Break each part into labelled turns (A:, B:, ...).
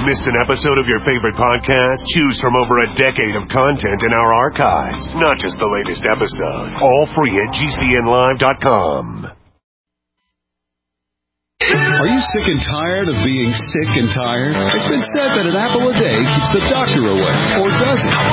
A: Missed an episode of your favorite podcast? Choose from over a decade of content in our archives. Not just the latest episode. All free at GCNlive.com.
B: Are you sick and tired of being sick and tired? It's been said that an apple a day keeps the doctor away. Or does it?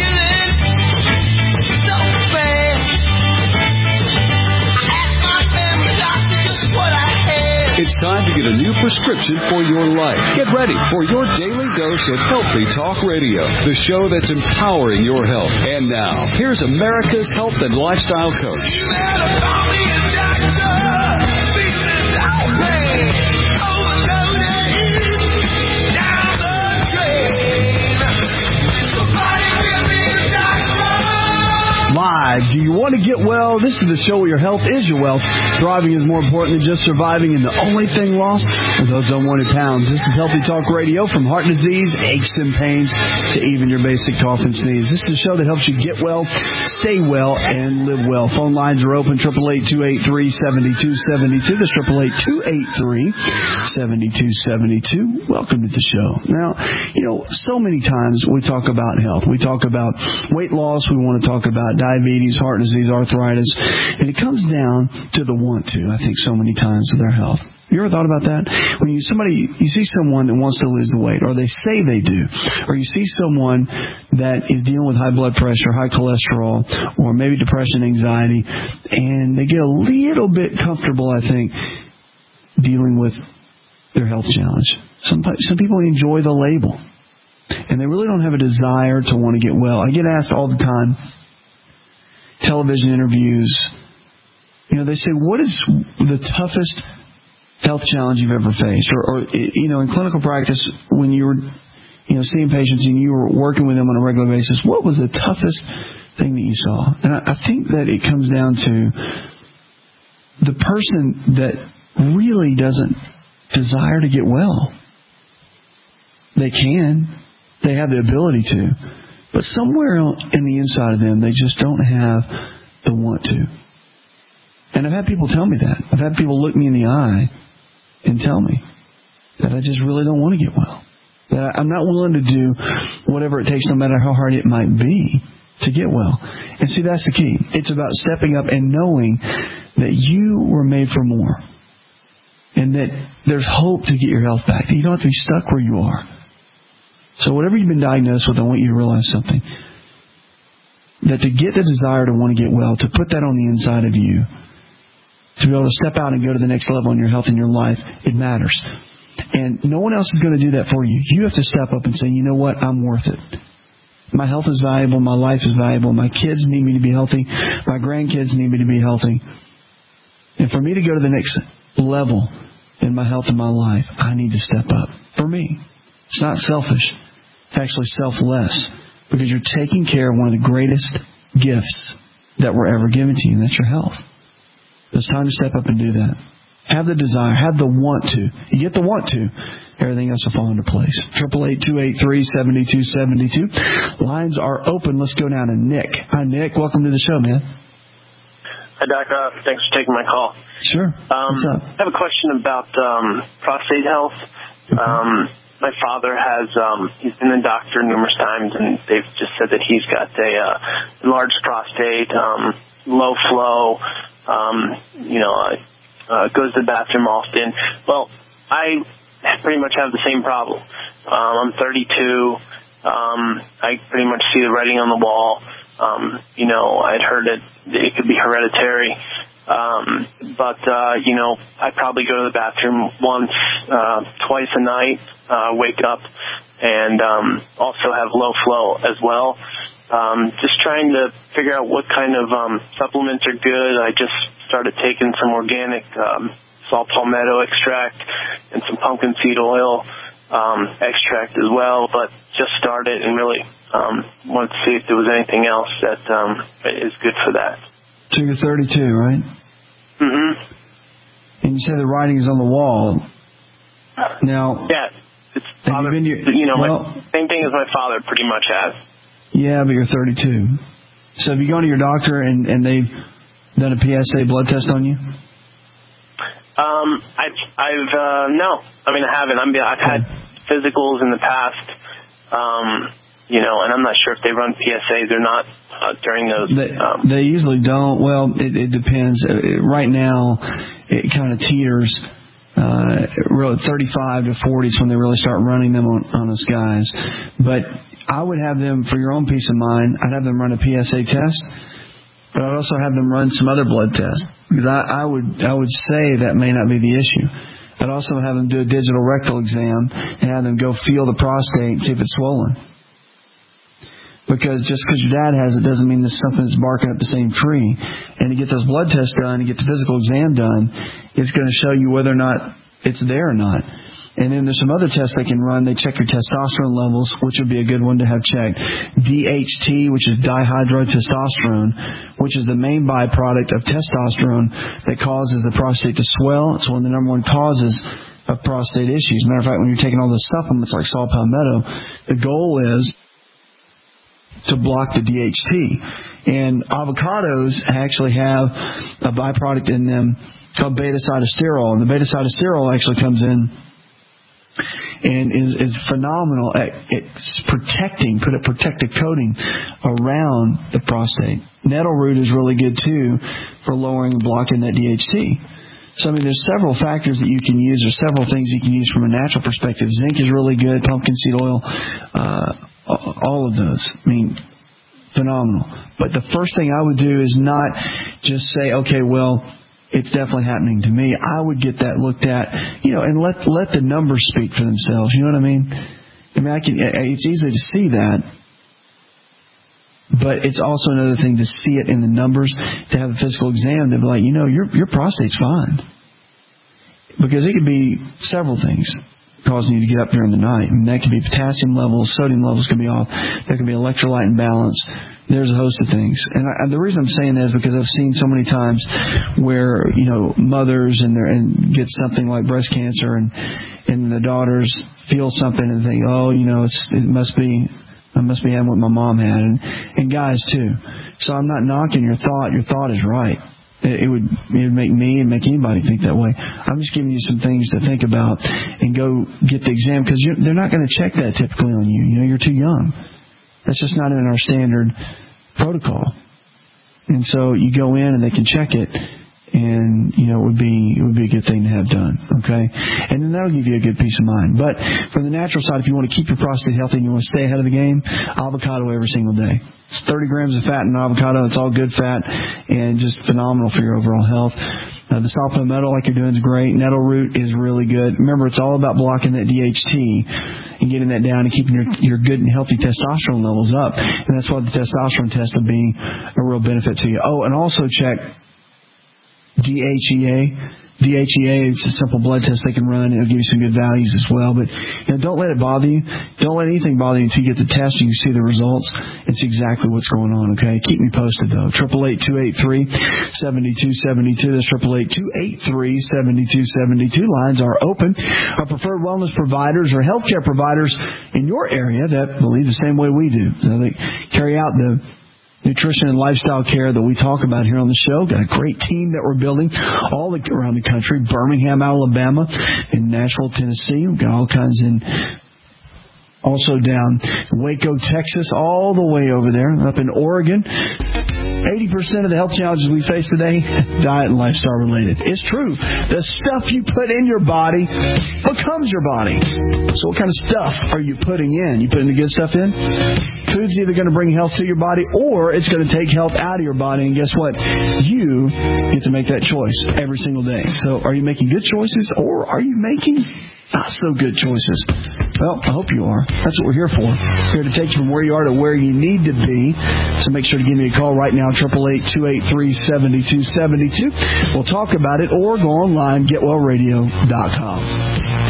B: It's time to get a new prescription for your life. Get ready for your daily dose of Healthy Talk Radio, the show that's empowering your health. And now, here's America's health and lifestyle coach.
C: Live. Do you want to get well? This is the show where your health is your wealth. Thriving is more important than just surviving, and the only thing lost are those unwanted pounds. This is Healthy Talk Radio. From heart disease, aches and pains, to even your basic cough and sneeze. This is the show that helps you get well, stay well, and live well. Phone lines are open, 888-283-7272. That's 888-283-7272. Welcome to the show. Now, so many times we talk about health. We talk about weight loss. We want to talk about diabetes, heart disease, arthritis, and it comes down to the want to, I think, so many times with their health. You ever thought about that? When you see someone that wants to lose the weight, or they say they do, or you see someone that is dealing with high blood pressure, high cholesterol, or maybe depression, anxiety, and they get a little bit comfortable, I think, dealing with their health challenge. Some people enjoy the label, and they really don't have a desire to want to get well. I get asked all the time, television interviews, they say, what is the toughest health challenge you've ever faced? Or in clinical practice, when you were, seeing patients and you were working with them on a regular basis, what was the toughest thing that you saw? And I think that it comes down to the person that really doesn't desire to get well. They can. They have the ability to. But somewhere in the inside of them, they just don't have the want to. And I've had people tell me that. I've had people look me in the eye and tell me that I just really don't want to get well. That I'm not willing to do whatever it takes, no matter how hard it might be, to get well. And see, that's the key. It's about stepping up and knowing that you were made for more. And that there's hope to get your health back. That you don't have to be stuck where you are. So whatever you've been diagnosed with, I want you to realize something. That to get the desire to want to get well, to put that on the inside of you, to be able to step out and go to the next level in your health and your life, it matters. And no one else is going to do that for you. You have to step up and say, you know what, I'm worth it. My health is valuable. My life is valuable. My kids need me to be healthy. My grandkids need me to be healthy. And for me to go to the next level in my health and my life, I need to step up. For me. It's not selfish. It's actually selfless. Because you're taking care of one of the greatest gifts that were ever given to you, and that's your health. It's time to step up and do that. Have the desire. Have the want to. You get the want to, everything else will fall into place. 888-283-7272. Lines are open. Let's go down to Nick. Hi, Nick. Welcome to the show, man.
D: Hi, Doc. Thanks for taking my call.
C: Sure. What's up?
D: I have a question about prostate health. Okay. My father he's been a doctor numerous times, and they've just said that he's got a large prostate, low flow, goes to the bathroom often. Well, I pretty much have the same problem. I'm 32. I pretty much see the writing on the wall. I'd heard that it could be hereditary. I probably go to the bathroom once, twice a night, wake up, and also have low flow as well. Just trying to figure out what kind of supplements are good. I just started taking some organic saw palmetto extract and some pumpkin seed oil extract as well, but just started and really wanted to see if there was anything else that is good for that.
C: So you're 32, right?
D: Mm-hmm.
C: And you say the writing is on the wall. Now,
D: yeah, it's father, same thing as my father pretty much has.
C: Yeah, but you're 32. So have you gone to your doctor and they've done a PSA blood test on you?
D: No. I mean, I haven't. I've had physicals in the past, and I'm not sure if they run PSAs or not during those.
C: They usually don't. Well, it depends. Right now, it kind of teeters. Really 35 to 40 is when they really start running them on us guys. But I would have them, for your own peace of mind, I'd have them run a PSA test, but I'd also have them run some other blood tests, because I would say that may not be the issue. I'd also have them do a digital rectal exam and have them go feel the prostate and see if it's swollen. Because just because your dad has it doesn't mean there's something that's barking up the same tree. And to get those blood tests done, to get the physical exam done, it's going to show you whether or not it's there or not. And then there's some other tests they can run. They check your testosterone levels, which would be a good one to have checked. DHT, which is dihydrotestosterone, which is the main byproduct of testosterone that causes the prostate to swell. It's one of the number one causes of prostate issues. Matter of fact, when you're taking all those supplements like saw palmetto, the goal is to block the DHT. And avocados actually have a byproduct in them called beta-cytosterol. And the beta-cytosterol actually comes in and is phenomenal at protecting, put a protective coating around the prostate. Nettle root is really good too for lowering and blocking that DHT. So, there's several factors that you can use. There's several things you can use from a natural perspective. Zinc is really good, pumpkin seed oil, all of those. Phenomenal. But the first thing I would do is not just say, okay, well, it's definitely happening to me. I would get that looked at, and let the numbers speak for themselves. You know what I mean? It's easy to see that, but it's also another thing to see it in the numbers, to have a physical exam, to be like, your prostate's fine. Because it could be several things causing you to get up during the night. That could be potassium levels, sodium levels could be off. There could be electrolyte imbalance. There's a host of things. And the reason I'm saying that is because I've seen so many times where, mothers and get something like breast cancer and the daughters feel something and think, it must be having what my mom had. And guys too. So I'm not knocking your thought. Your thought is right. It would make me and make anybody think that way. I'm just giving you some things to think about and go get the exam, because they're not going to check that typically on you. You're too young. That's just not in our standard protocol. And so you go in and they can check it, and it would be a good thing to have done. Okay, and then that'll give you a good peace of mind. But from the natural side, if you want to keep your prostate healthy and you want to stay ahead of the game, avocado every single day. It's 30 grams of fat in avocado. It's all good fat and just phenomenal for your overall health. The saw palmetto, like you're doing, is great. Nettle root is really good. Remember, it's all about blocking that DHT and getting that down and keeping your good and healthy testosterone levels up. And that's why the testosterone test will be a real benefit to you. Oh, and also check DHEA. DHEA, it's a simple blood test they can run. It'll give you some good values as well. But don't let it bother you. Don't let anything bother you until you get the test and you see the results. It's exactly what's going on, okay? Keep me posted, though. 888-283-7272. That's 888-283-7272. Lines are open. Our preferred wellness providers or healthcare providers in your area that believe the same way we do. So they carry out the nutrition and lifestyle care that we talk about here on the show. Got a great team that we're building all around the country. Birmingham, Alabama, and Nashville, Tennessee. We've got all kinds in. Also down Waco, Texas, all the way over there, up in Oregon. 80% of the health challenges we face today, diet and lifestyle related. It's true. The stuff you put in your body becomes your body. So what kind of stuff are you putting in? You putting the good stuff in? Food's either going to bring health to your body or it's going to take health out of your body. And guess what? You get to make that choice every single day. So are you making good choices or are you making not so good choices? Well, I hope you are. That's what we're here for. Here to take you from where you are to where you need to be. So make sure to give me a call right now, 888-283-7272. We'll talk about it or go online, getwellradio.com.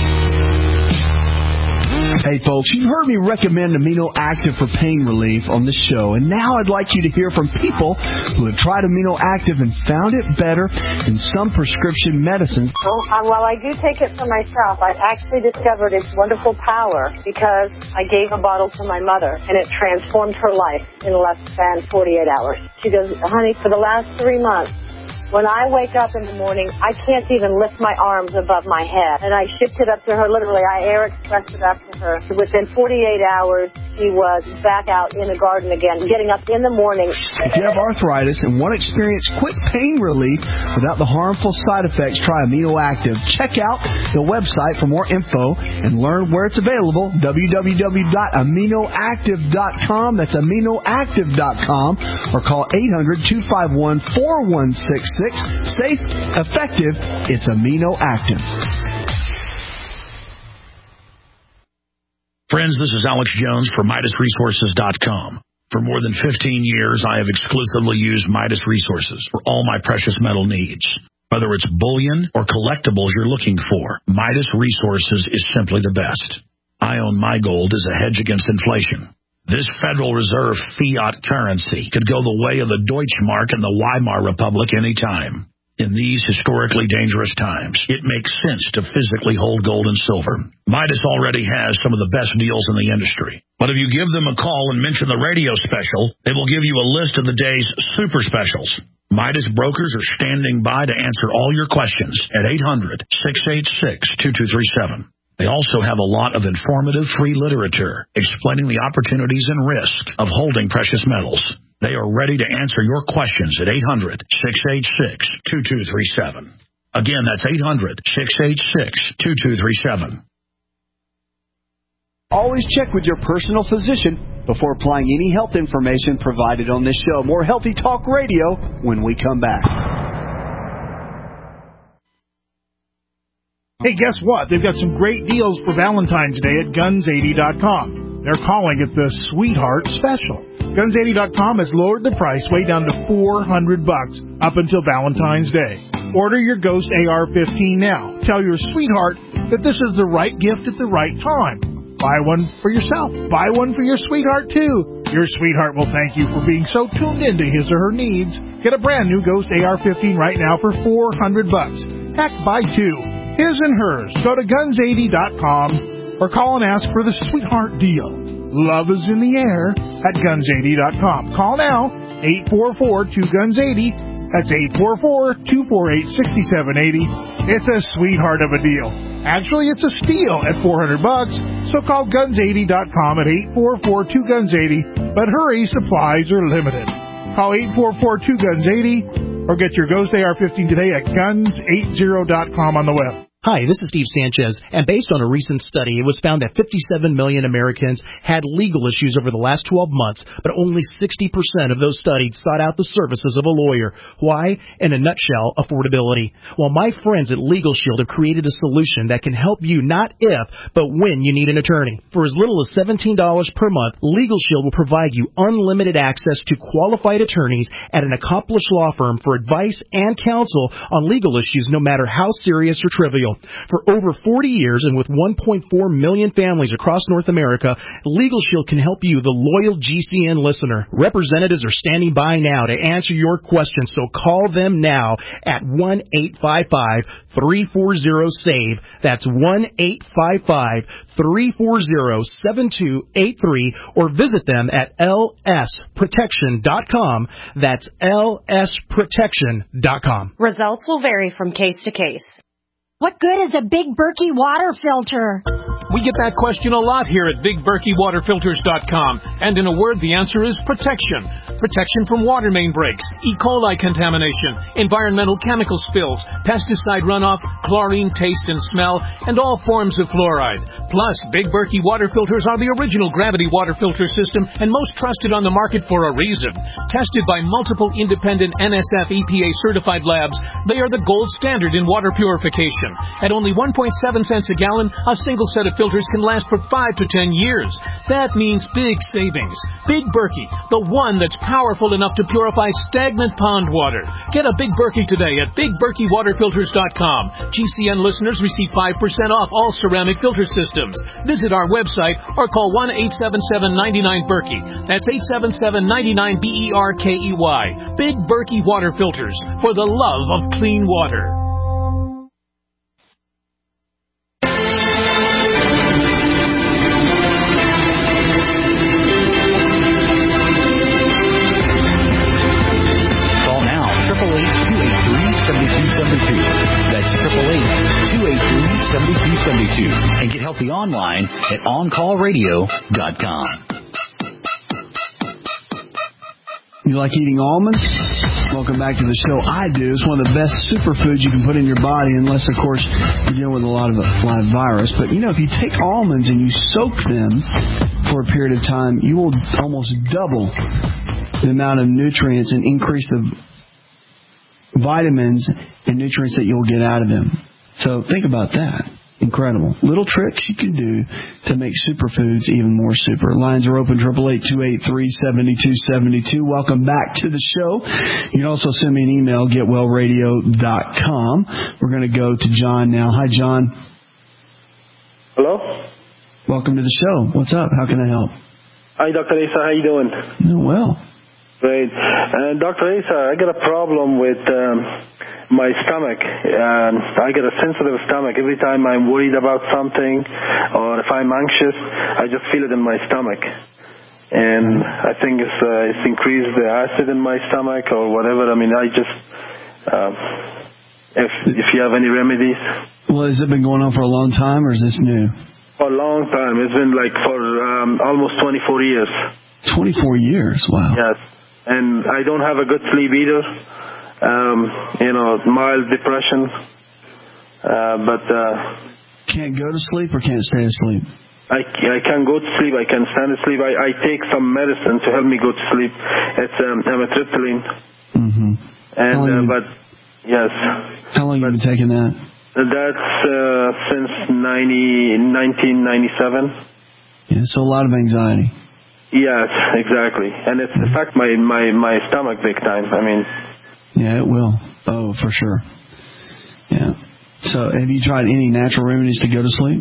C: Hey folks, you've heard me recommend Amino Active for pain relief on this show, and now I'd like you to hear from people who have tried Amino Active and found it better than some prescription medicines.
E: Well, I do take it for myself. I actually discovered its wonderful power because I gave a bottle to my mother, and it transformed her life in less than 48 hours. She goes, honey, for the last 3 months, When I wake up in the morning, I can't even lift my arms above my head. And I shipped it up to her, literally, I air expressed it up to her. Within 48 hours, she was back out in the garden again, getting up in the morning.
C: If you have arthritis and want to experience quick pain relief without the harmful side effects, try Amino Active. Check out the website for more info and learn where it's available, www.aminoactive.com. That's aminoactive.com, or call 800-251-4166. Safe, effective, it's Amino Active.
F: Friends, this is Alex Jones for MidasResources.com. For more than 15 years, I have exclusively used Midas Resources for all my precious metal needs. Whether it's bullion or collectibles you're looking for, Midas Resources is simply the best. I own my gold as a hedge against inflation. This Federal Reserve fiat currency could go the way of the Deutschmark and the Weimar Republic any time. In these historically dangerous times, it makes sense to physically hold gold and silver. Midas already has some of the best deals in the industry. But if you give them a call and mention the radio special, they will give you a list of the day's super specials. Midas brokers are standing by to answer all your questions at 800-686-2237. They also have a lot of informative free literature explaining the opportunities and risk of holding precious metals. They are ready to answer your questions at 800-686-2237. Again, that's 800-686-2237.
C: Always check with your personal physician before applying any health information provided on this show. More Healthy Talk Radio when we come back.
G: Hey, guess what? They've got some great deals for Valentine's Day at Guns80.com. They're calling it the Sweetheart Special. Guns80.com has lowered the price way down to $400 up until Valentine's Day. Order your Ghost AR-15 now. Tell your sweetheart that this is the right gift at the right time. Buy one for yourself. Buy one for your sweetheart, too. Your sweetheart will thank you for being so tuned into his or her needs. Get a brand new Ghost AR-15 right now for $400. Heck, buy two. His and hers. Go to Guns80.com or call and ask for the Sweetheart Deal. Love is in the air at Guns80.com. Call now, 844-2GUNS80. That's 844-248-6780. It's a sweetheart of a deal. Actually, it's a steal at $400. So call Guns80.com at 844-2GUNS80. But hurry, supplies are limited. Call 844-2GUNS80 or get your Ghost AR-15 today at Guns80.com on the web.
H: Hi, this is Steve Sanchez, and based on a recent study, it was found that 57 million Americans had legal issues over the last 12 months, but only 60% of those studied sought out the services of a lawyer. Why? In a nutshell, affordability. Well, my friends at Legal Shield have created a solution that can help you not if, but when you need an attorney. For as little as $17 per month, Legal Shield will provide you unlimited access to qualified attorneys at an accomplished law firm for advice and counsel on legal issues, no matter how serious or trivial. For over 40 years and with 1.4 million families across North America, Legal Shield can help you, the loyal GCN listener. Representatives are standing by now to answer your questions, so call them now at 1-855-340-SAVE. That's 1-855-340-7283, or visit them at lsprotection.com. That's lsprotection.com.
I: Results will vary from case to case.
J: What good is a Big Berkey water filter?
K: We get that question a lot here at BigBerkeyWaterFilters.com. And in a word, the answer is protection. Protection from water main breaks, E. coli contamination, environmental chemical spills, pesticide runoff, chlorine taste and smell, and all forms of fluoride. Plus, Big Berkey water filters are the original gravity water filter system and most trusted on the market for a reason. Tested by multiple independent NSF EPA certified labs, they are the gold standard in water purification. At only 1.7 cents a gallon, a single set of filters can last for 5 to 10 years. That means big savings. Big Berkey, the one that's powerful enough to purify stagnant pond water. Get a Big Berkey today at BigBerkeyWaterFilters.com. GCN listeners receive 5% off all ceramic filter systems. Visit our website or call 1-877-99-BERKEY. That's 877-99-BERKEY. Big Berkey Water Filters, for the love of clean water.
L: Call now, 888-283
B: Healthy online at OnCallRadio.com.
C: You like eating almonds? Welcome back to the show. I do. It's one of the best superfoods you can put in your body, unless, of course, you're dealing with a lot of live virus. But, if you take almonds and you soak them for a period of time, you will almost double the amount of nutrients and increase the vitamins and nutrients that you'll get out of them. So think about that. Incredible. Little tricks you can do to make superfoods even more super. Lines are open, 888-283-7272. Welcome back to the show. You can also send me an email, getwellradio.com. We're going to go to John now. Hi, John.
L: Hello?
C: Welcome to the show. What's up? How can I help?
L: Hi, Dr. Asa. How you doing?
C: Doing well.
L: Great. Dr. Asa, I got a problem with my stomach. I get a sensitive stomach. Every time I'm worried about something or if I'm anxious, I just feel it in my stomach. And I think it's increased the acid in my stomach or whatever. I mean, if you have any remedies.
C: Well, has it been going on for a long time or is this new?
L: For a long time. It's been for almost 24 years.
C: 24 years? Wow.
L: Yes. And I don't have a good sleep either. Mild depression.
C: Can't go to sleep or can't stay asleep?
L: I can go to sleep. I can stand asleep. I take some medicine to help me go to sleep. It's amitriptyline.
C: Mm-hmm.
L: Yes.
C: How long have you been taking that?
L: That's since 1997.
C: Yeah, so a lot of anxiety.
L: Yes, exactly. And it's affected my stomach big time. I mean...
C: Yeah, it will. Oh, for sure. Yeah. So have you tried any natural remedies to go to sleep?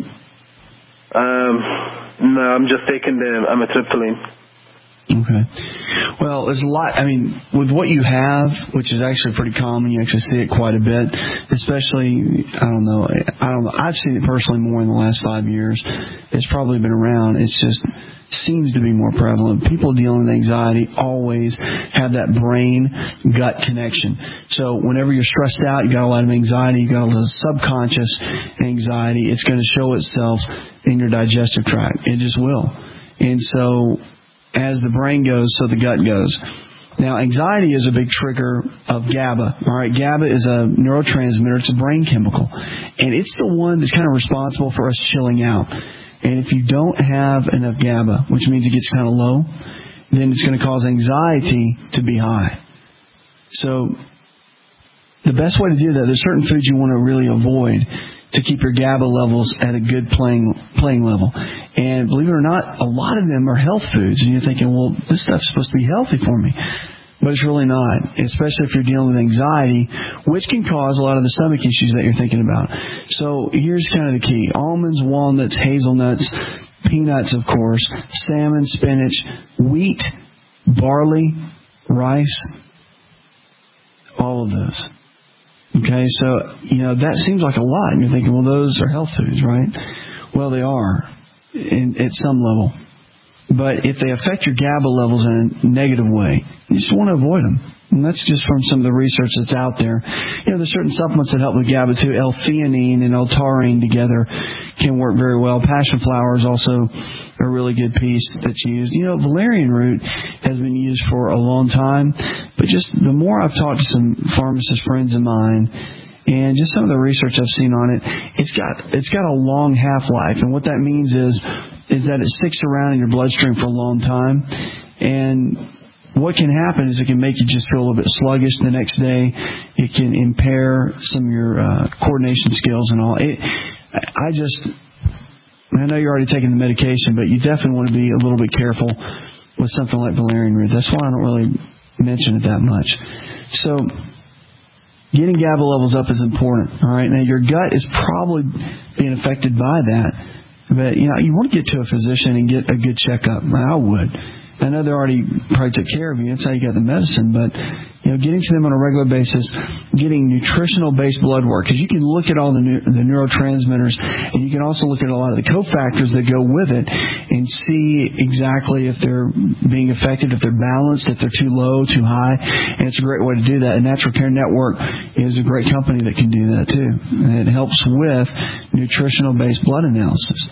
L: No, I'm just taking the amitriptyline.
C: Okay. Well, there's a lot. I mean, with what you have, which is actually pretty common, you actually see it quite a bit. Especially, I don't know. I've seen it personally more in the last 5 years. It's probably been around. It's just seems to be more prevalent. People dealing with anxiety always have that brain-gut connection. So whenever you're stressed out, you got a lot of anxiety, you got a lot of subconscious anxiety, it's going to show itself in your digestive tract. It just will. And so as the brain goes, so the gut goes. Now, anxiety is a big trigger of GABA. All right, GABA is a neurotransmitter. It's a brain chemical. And it's the one that's kind of responsible for us chilling out. And if you don't have enough GABA, which means it gets kind of low, then it's going to cause anxiety to be high. So the best way to do that, there's certain foods you want to really avoid to keep your GABA levels at a good playing level. And believe it or not, a lot of them are health foods. And you're thinking, well, this stuff's supposed to be healthy for me. But it's really not, especially if you're dealing with anxiety, which can cause a lot of the stomach issues that you're thinking about. So here's kind of the key. Almonds, walnuts, hazelnuts, peanuts, of course, salmon, spinach, wheat, barley, rice, all of those. Okay, so, that seems like a lot. And you're thinking, well, those are health foods, right? Well, they are at some level. But if they affect your GABA levels in a negative way, you just want to avoid them. And that's just from some of the research that's out there. There's certain supplements that help with GABA too. L-theanine and L-taurine together can work very well. Passion flower is also a really good piece that's used. Valerian root has been used for a long time. But just the more I've talked to some pharmacist friends of mine, and just some of the research I've seen on it, it's got a long half-life. And what that means is that it sticks around in your bloodstream for a long time. And what can happen is it can make you just feel a little bit sluggish the next day. It can impair some of your coordination skills and all. I know you're already taking the medication, but you definitely want to be a little bit careful with something like valerian root. That's why I don't really mention it that much. So getting GABA levels up is important. All right. Now your gut is probably being affected by that, but you want to get to a physician and get a good checkup. I would. I know they already probably took care of you. That's how you got the medicine. But, getting to them on a regular basis, getting nutritional-based blood work, because you can look at all the neurotransmitters, and you can also look at a lot of the cofactors that go with it and see exactly if they're being affected, if they're balanced, if they're too low, too high. And it's a great way to do that. And Natural Care Network is a great company that can do that, too. And it helps with nutritional-based blood analysis.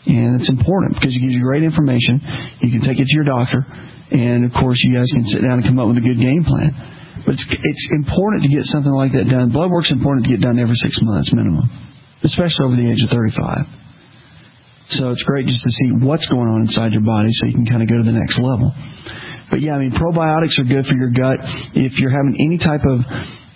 C: And it's important because it gives you great information. You can take it to your doctor. And, of course, you guys can sit down and come up with a good game plan. But it's important to get something like that done. Blood work's important to get done every 6 months minimum, especially over the age of 35. So it's great just to see what's going on inside your body so you can kind of go to the next level. But, yeah, I mean, probiotics are good for your gut. If you're having any type of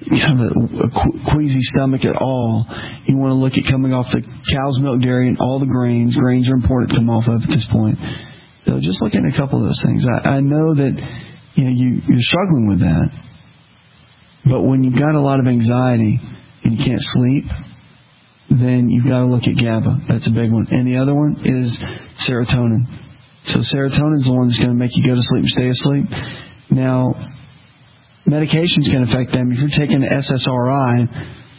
C: a queasy stomach at all, you want to look at coming off the cow's milk dairy and all the grains. Grains are important to come off of at this point. So just looking at a couple of those things. I know that you're struggling with that. But when you've got a lot of anxiety and you can't sleep, then you've got to look at GABA. That's a big one. And the other one is serotonin. So serotonin is the one that's going to make you go to sleep and stay asleep. Now, medications can affect them. If you're taking SSRI,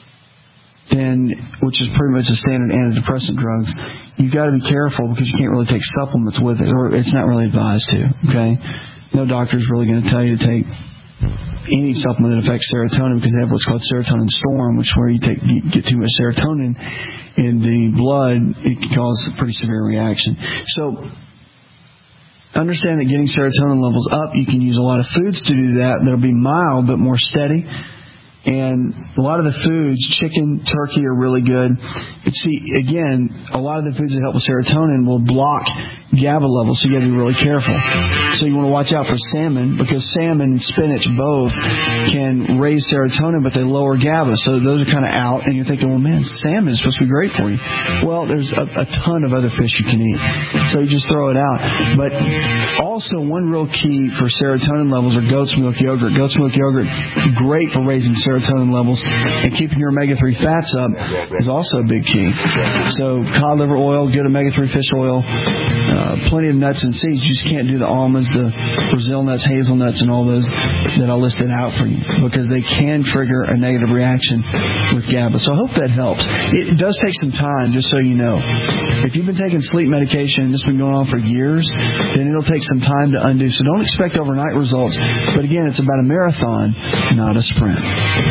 C: then, which is pretty much the standard antidepressant drugs, you've got to be careful because you can't really take supplements with it, or it's not really advised to, okay? No doctor's really going to tell you to take any supplement that affects serotonin because they have what's called serotonin storm, which where you get too much serotonin in the blood, it can cause a pretty severe reaction. So understand that getting serotonin levels up, you can use a lot of foods to do that. That'll be mild but more steady. And a lot of the foods, chicken, turkey, are really good. But see, again, a lot of the foods that help with serotonin will block GABA levels, so you got to be really careful. So you want to watch out for salmon, because salmon and spinach both can raise serotonin, but they lower GABA. So those are kind of out, and you're thinking, well, man, salmon is supposed to be great for you. Well, there's a ton of other fish you can eat. So you just throw it out. But also, one real key for serotonin levels are goat's milk yogurt. Goat's milk yogurt, great for raising serotonin levels, and keeping your omega-3 fats up is also a big key. So cod liver oil, good omega-3 fish oil, plenty of nuts and seeds. You just can't do the almonds, the Brazil nuts, hazelnuts, and all those that I listed out for you, because they can trigger a negative reaction with GABA. So I hope that helps. It does take some time, just so you know. If you've been taking sleep medication and this has been going on for years, then it'll take some time to undo. So don't expect overnight results. But again, it's about a marathon, not a sprint.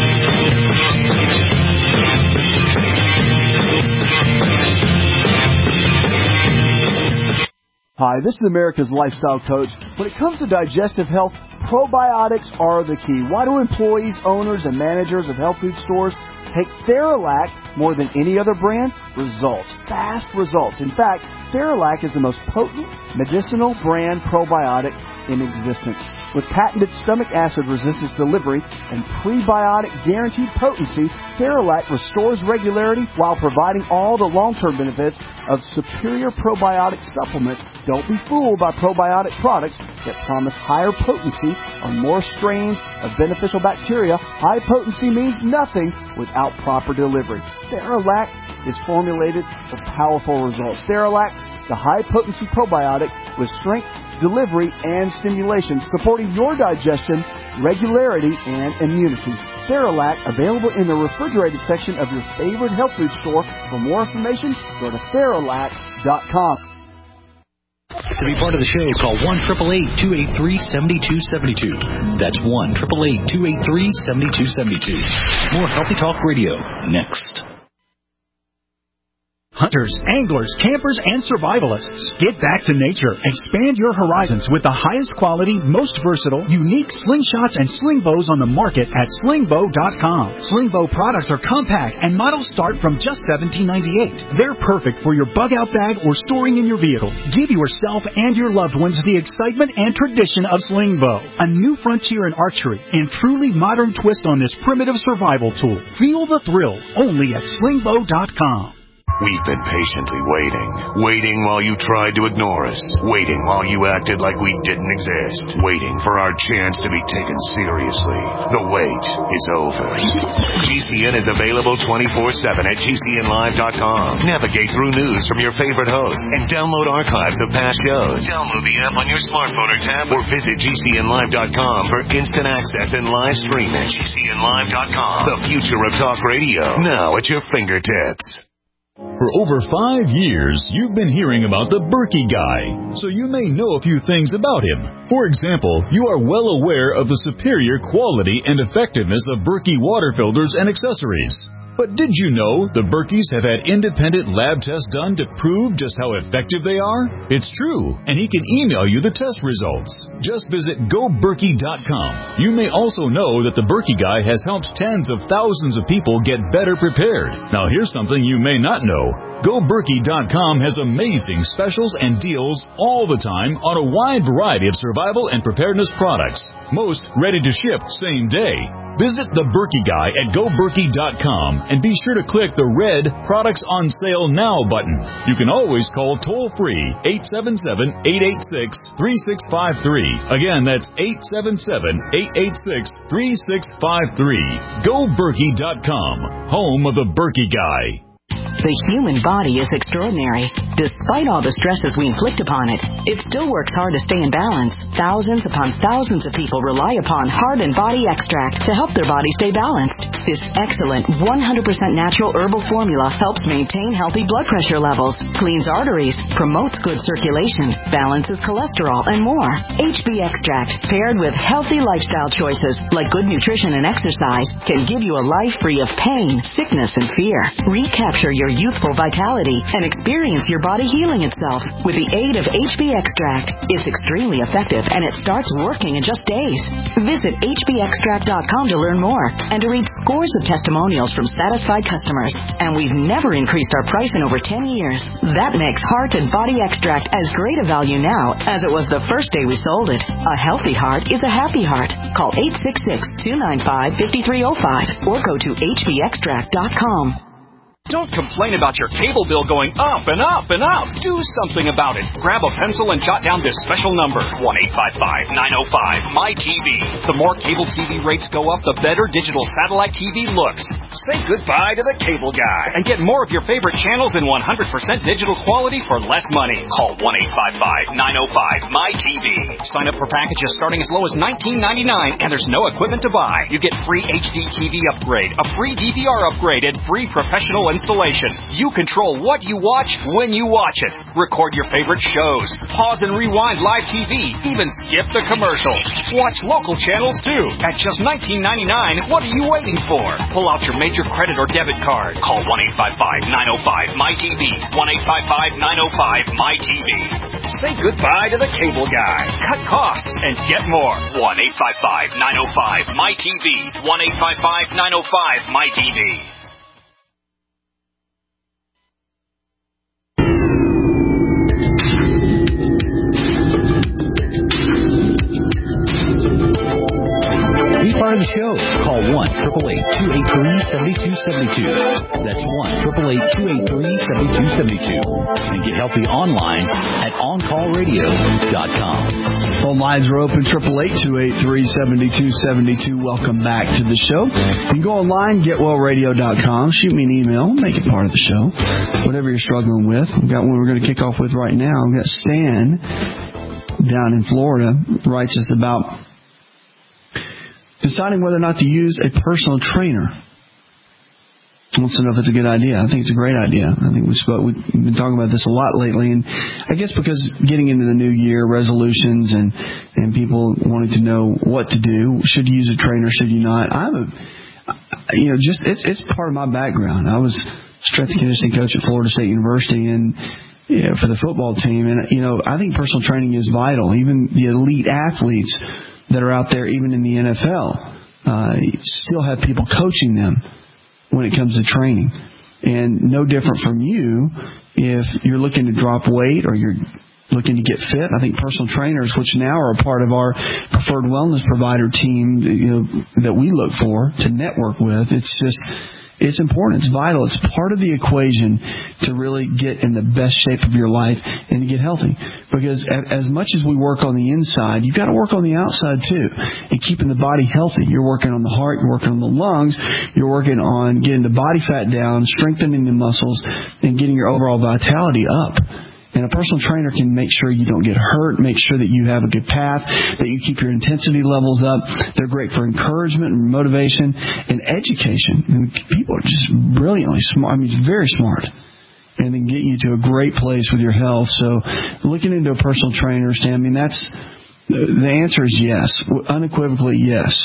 M: Hi, this is America's Lifestyle Coach. When it comes to digestive health, probiotics are the key. Why do employees, owners, and managers of health food stores take Theralac more than any other brand? Results. Fast results. In fact, Theralac is the most potent medicinal brand probiotic in existence. With patented stomach acid resistance delivery and prebiotic guaranteed potency, Theralac restores regularity while providing all the long-term benefits of superior probiotic supplements. Don't be fooled by probiotic products that promise higher potency on more strains of beneficial bacteria. High potency means nothing without proper delivery. Theralac is formulated for powerful results. Theralac, the high-potency probiotic with strength, delivery, and stimulation, supporting your digestion, regularity, and immunity. Theralac, available in the refrigerated section of your favorite health food store. For more information, go to Theralac.com.
N: To be part of the show, call 1-888-283-7272. That's 1-888-283-7272. More Healthy Talk Radio next.
O: Hunters, anglers, campers, and survivalists. Get back to nature. Expand your horizons with the highest quality, most versatile, unique slingshots and sling bows on the market at slingbow.com. Slingbow products are compact and models start from just $17.98. They're perfect for your bug-out bag or storing in your vehicle. Give yourself and your loved ones the excitement and tradition of Slingbow. A new frontier in archery and truly modern twist on this primitive survival tool. Feel the thrill only at slingbow.com.
A: We've been patiently waiting while you tried to ignore us, waiting while you acted like we didn't exist, waiting for our chance to be taken seriously. The wait is over. GCN is available 24/7 at GCNlive.com. Navigate through news from your favorite hosts and download archives of past shows. Download the app on your smartphone or tablet, or visit GCNlive.com for instant access and live streaming. GCNlive.com, the future of talk radio, now at your fingertips.
P: For over 5 years, you've been hearing about the Berkey Guy, so you may know a few things about him. For example, you are well aware of the superior quality and effectiveness of Berkey water filters and accessories. But did you know the Berkeys have had independent lab tests done to prove just how effective they are? It's true, and he can email you the test results. Just visit GoBerkey.com. You may also know that the Berkey Guy has helped tens of thousands of people get better prepared. Now here's something you may not know. GoBerkey.com has amazing specials and deals all the time on a wide variety of survival and preparedness products. Most ready to ship same day. Visit the Berkey Guy at GoBerkey.com and be sure to click the red Products on Sale Now button. You can always call toll-free 877-886-3653. Again, that's 877-886-3653. GoBerkey.com, home of the Berkey Guy.
Q: The human body is extraordinary. Despite all the stresses we inflict upon it, it still works hard to stay in balance. Thousands upon thousands of people rely upon Heart and Body Extract to help their body stay balanced. This excellent 100% natural herbal formula helps maintain healthy blood pressure levels, cleans arteries, promotes good circulation, balances cholesterol, and more. HB Extract, paired with healthy lifestyle choices like good nutrition and exercise, can give you a life free of pain, sickness, and fear. Recapture your youthful vitality and experience your body healing itself with the aid of HB Extract. It's extremely effective and it starts working in just days. Visit hbextract.com to learn more and to read scores of testimonials from satisfied customers. And we've never increased our price in over 10 years. That makes Heart and Body Extract as great a value now as it was the first day we sold it. A healthy heart is a happy heart. Call 866-295-5305 or go to hbextract.com.
R: Don't complain about your cable bill going up and up and up. Do something about it. Grab a pencil and jot down this special number, 1-855-905-MY-TV. The more cable TV rates go up, the better digital satellite TV looks. Say goodbye to the cable guy and get more of your favorite channels in 100% digital quality for less money. Call 1-855-905-MY-TV. Sign up for packages starting as low as $19.99, and there's no equipment to buy. You get free HD TV upgrade, a free DVR upgrade, and free professional installation. You control what you watch when you watch it. Record your favorite shows. Pause and rewind live TV. Even skip the commercials. Watch local channels too. At just $19.99, what are you waiting for? Pull out your major credit or debit card. Call 1-855-905-MY-TV. 1-855-905-MY-TV. Say goodbye to the cable guy. Cut costs and get more. 1-855-905-MY-TV. 1-855-905-MY-TV.
N: Be part of the show. Call 1-888-283-7272. That's 1-888-283-7272. And get healthy online at OnCallRadio.com.
C: Phone lines are open, 888-283-7272. Welcome back to the show. You can go online, GetWellRadio.com. Shoot me an email. Make it part of the show. Whatever you're struggling with. We've got one we're going to kick off with right now. We've got Stan down in Florida writes us about deciding whether or not to use a personal trainer. Wants to know if it's a good idea. I think it's a great idea. I think we've been talking about this a lot lately, and I guess because getting into the new year, resolutions and people wanting to know what to do. Should you use a trainer? Should you not? It's part of my background. I was strength and conditioning coach at Florida State University, and for the football team, and I think personal training is vital. Even the elite athletes that are out there, even in the NFL, still have people coaching them when it comes to training. And no different from you, if you're looking to drop weight or you're looking to get fit, I think personal trainers, which now are a part of our preferred wellness provider team, that we look for to network with, it's important. It's vital. It's part of the equation to really get in the best shape of your life and to get healthy. Because as much as we work on the inside, you've got to work on the outside too. And keeping the body healthy. You're working on the heart. You're working on the lungs. You're working on getting the body fat down, strengthening the muscles, and getting your overall vitality up. And a personal trainer can make sure you don't get hurt, make sure that you have a good path, that you keep your intensity levels up. They're great for encouragement and motivation and education. And people are just brilliantly smart. I mean, very smart. And they get you to a great place with your health. So looking into a personal trainer, Stan, the answer is yes. Unequivocally yes.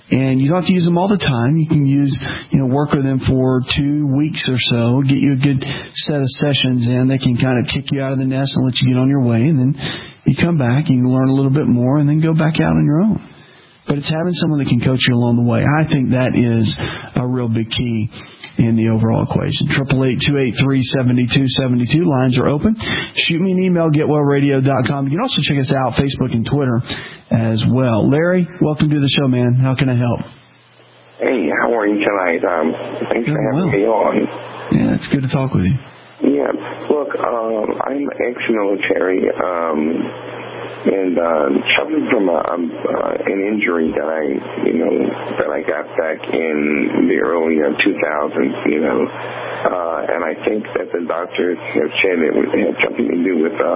C: And you don't have to use them all the time. You can work with them for 2 weeks or so, get you a good set of sessions in. They can kind of kick you out of the nest and let you get on your way. And then you come back and you learn a little bit more and then go back out on your own. But it's having someone that can coach you along the way. I think that is a real big key in the overall equation. 888-283-7272. Lines are open. Shoot me an email, getwellradio.com. You can also check us out, Facebook and Twitter as well. Larry, welcome to the show, man. How can I help?
S: Hey, how are you tonight? Thanks for having me on.
C: Yeah, it's good to talk with you.
S: Yeah, look, I'm ex-military, and suffering from an injury that I got back in the early 2000s, and I think that the doctors have said it had something to do with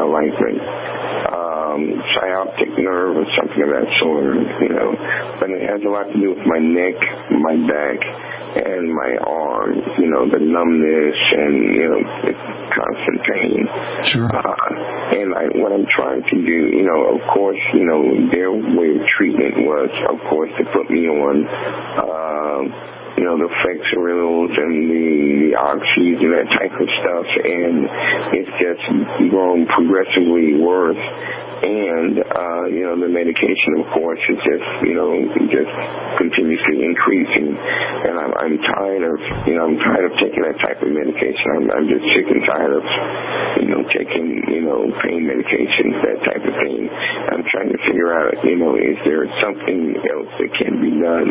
S: sciatic nerve or something of that sort, but it has a lot to do with my neck, my back, and my arm, the numbness and, the constant pain.
C: Sure.
S: And what I'm trying to do, of course, their way of treatment was, of course, to put me on, the Flexerils and the Oxys and that type of stuff, and it's just grown progressively worse. And, the medication, of course, is just continuously increasing. And I'm tired of taking that type of medication. I'm just sick and tired of, taking, pain medications, that type of thing. I'm trying to figure out, is there something else that can be done,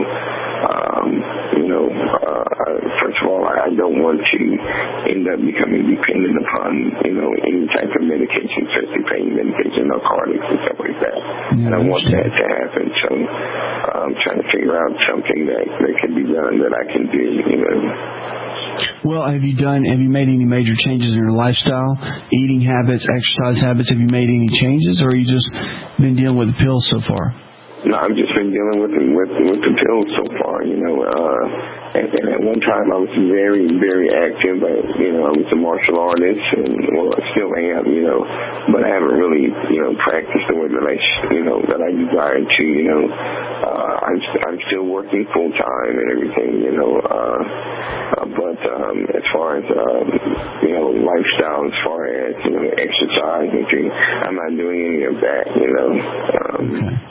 S: first of all, I don't want to end up becoming dependent upon, any type of medication, especially pain medication, narcotics and stuff like that.
C: Yeah,
S: I don't want that to happen. So I'm trying to figure out something that can be done that I can do,
C: Well, have you made any major changes in your lifestyle, eating habits, exercise habits? Have you made any changes, or have you just been dealing with the pills so far?
S: No, I've just been dealing with the pills so far, and at one time I was very, very active. I was a martial artist, and I still am, but I haven't really, practiced the way that I desired to, I'm still working full time and everything, but as far as, lifestyle, as far as, exercise and things, I'm not doing any of that,
C: Okay.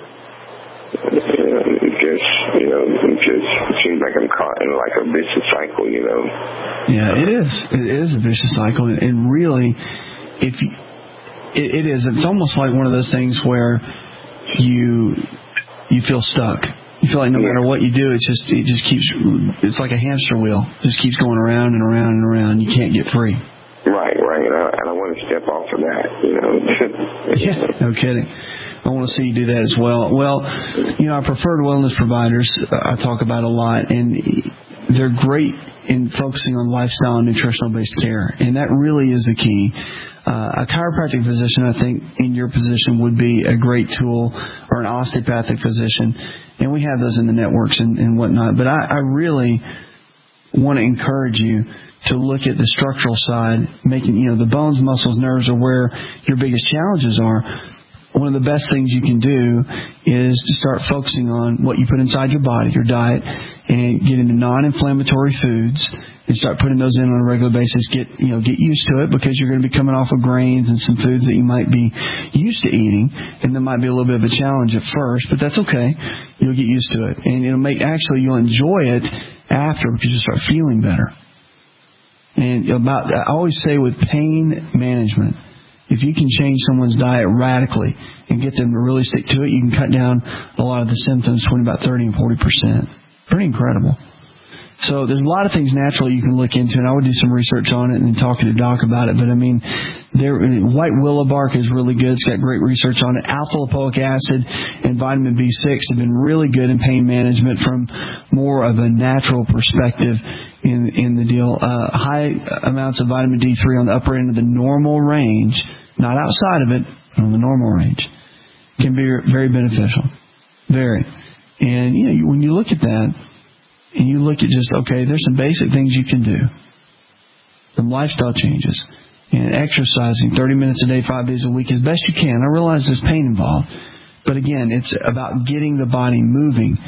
S: It just seems like I'm caught in like a vicious cycle,
C: Yeah, it is. It is a vicious cycle, and really, it is. It's almost like one of those things where you feel stuck. You feel like no matter what you do, it just keeps. It's like a hamster wheel. It just keeps going around and around and around. You can't get free.
S: Right. And I want to step off of that,
C: Yeah, no kidding. I want to see you do that as well. Well, our preferred wellness providers I talk about a lot, and they're great in focusing on lifestyle and nutritional-based care, and that really is the key. A chiropractic physician, I think, in your position would be a great tool, or an osteopathic physician, and we have those in the networks and whatnot. But I really want to encourage you to look at the structural side, making, the bones, muscles, nerves are where your biggest challenges are. One of the best things you can do is to start focusing on what you put inside your body, your diet, and get into non-inflammatory foods and start putting those in on a regular basis. Get used to it, because you're going to be coming off of grains and some foods that you might be used to eating, and that might be a little bit of a challenge at first, but that's okay. You'll get used to it, and you'll enjoy it after, because you start feeling better. And I always say with pain management, if you can change someone's diet radically and get them to really stick to it, you can cut down a lot of the symptoms between about 30 and 40%. Pretty incredible. So there's a lot of things naturally you can look into, and I would do some research on it and talk to the doc about it. But white willow bark is really good. It's got great research on it. Alpha lipoic acid and vitamin B6 have been really good in pain management from more of a natural perspective in the deal. High amounts of vitamin D3 on the upper end of the normal range, not outside of it, on the normal range, can be very beneficial. Very. And when you look at that, and you look at there's some basic things you can do. Some lifestyle changes. And exercising 30 minutes a day, 5 days a week as best you can. I realize there's pain involved. But again, it's about getting the body moving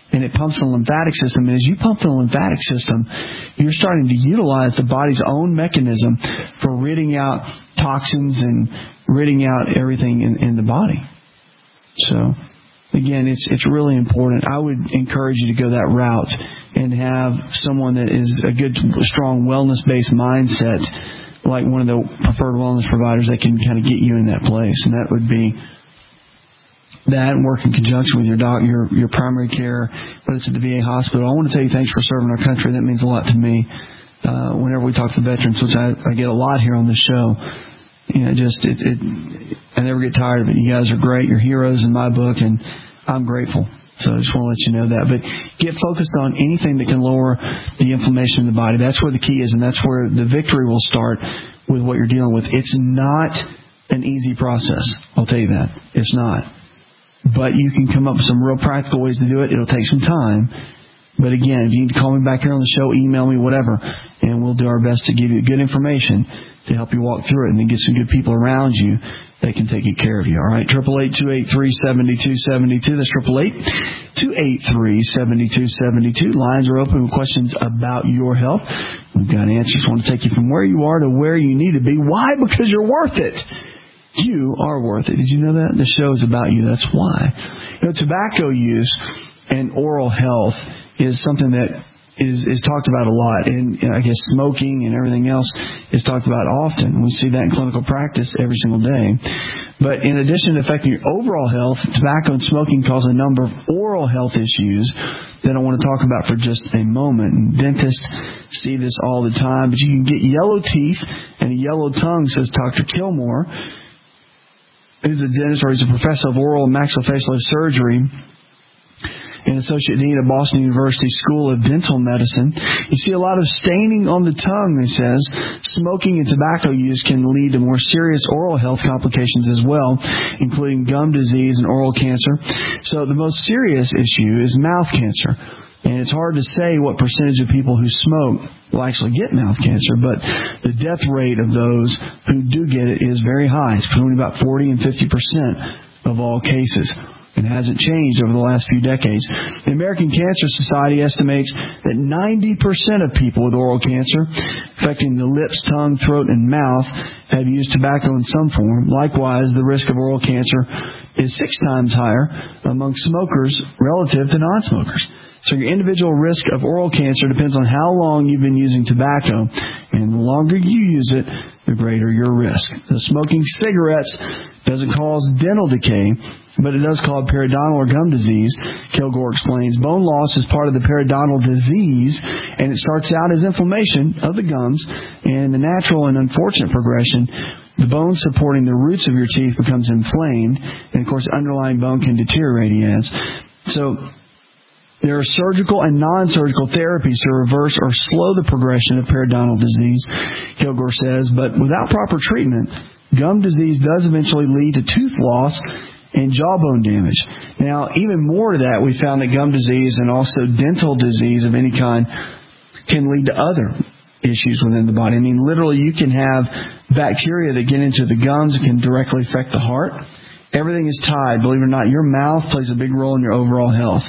C: and it pumps the lymphatic system. And as you pump the lymphatic system, you're starting to utilize the body's own mechanism for ridding out toxins and ridding out everything in the body. So, again, it's really important. I would encourage you to go that route and have someone that is a good, strong, wellness-based mindset, like one of the preferred wellness providers that can kind of get you in that place. And that would be that, and work in conjunction with your doctor, your primary care, whether it's at the VA hospital. I want to tell you thanks for serving our country. That means a lot to me. Whenever we talk to veterans, which I get a lot here on the show, I never get tired of it. You guys are great. You're heroes in my book, and I'm grateful. So I just want to let you know that. But get focused on anything that can lower the inflammation in the body. That's where the key is, and that's where the victory will start with what you're dealing with. It's not an easy process. I'll tell you that. It's not. But you can come up with some real practical ways to do it. It'll take some time. But again, if you need to call me back here on the show, email me, whatever, and we'll do our best to give you good information to help you walk through it and then get some good people around you that can take good care of you. All right, 888-283-7272. That's 888-283-7272. Lines are open with questions about your health. We've got answers. We want to take you from where you are to where you need to be. Why? Because you're worth it. You are worth it. Did you know that? The show is about you. That's why. Tobacco use and oral health is something that is talked about a lot. And I guess smoking and everything else is talked about often. We see that in clinical practice every single day. But in addition to affecting your overall health, tobacco and smoking cause a number of oral health issues that I want to talk about for just a moment. And dentists see this all the time. But you can get yellow teeth and a yellow tongue, says Dr. Kilmore. He's a dentist, or he's a professor of oral and maxillofacial surgery and associate dean of Boston University School of Dental Medicine. You see a lot of staining on the tongue, he says. Smoking and tobacco use can lead to more serious oral health complications as well, including gum disease and oral cancer. So the most serious issue is mouth cancer. And it's hard to say what percentage of people who smoke will actually get mouth cancer, but the death rate of those who do get it is very high. It's between about 40 and 50% of all cases. It hasn't changed over the last few decades. The American Cancer Society estimates that 90% of people with oral cancer, affecting the lips, tongue, throat, and mouth, have used tobacco in some form. Likewise, the risk of oral cancer is 6 times higher among smokers relative to non-smokers. So your individual risk of oral cancer depends on how long you've been using tobacco. And the longer you use it, the greater your risk. The smoking cigarettes doesn't cause dental decay, but it does cause periodontal or gum disease. Kilgore explains bone loss is part of the periodontal disease, and it starts out as inflammation of the gums, and the natural and unfortunate progression, the bone supporting the roots of your teeth becomes inflamed, and of course underlying bone can deteriorate, he adds. So there are surgical and non-surgical therapies to reverse or slow the progression of periodontal disease, Kilgore says, but without proper treatment, gum disease does eventually lead to tooth loss and jawbone damage. Now, even more to that, we found that gum disease and also dental disease of any kind can lead to other issues within the body. I mean, literally, you can have bacteria that get into the gums and can directly affect the heart. Everything is tied. Believe it or not, your mouth plays a big role in your overall health.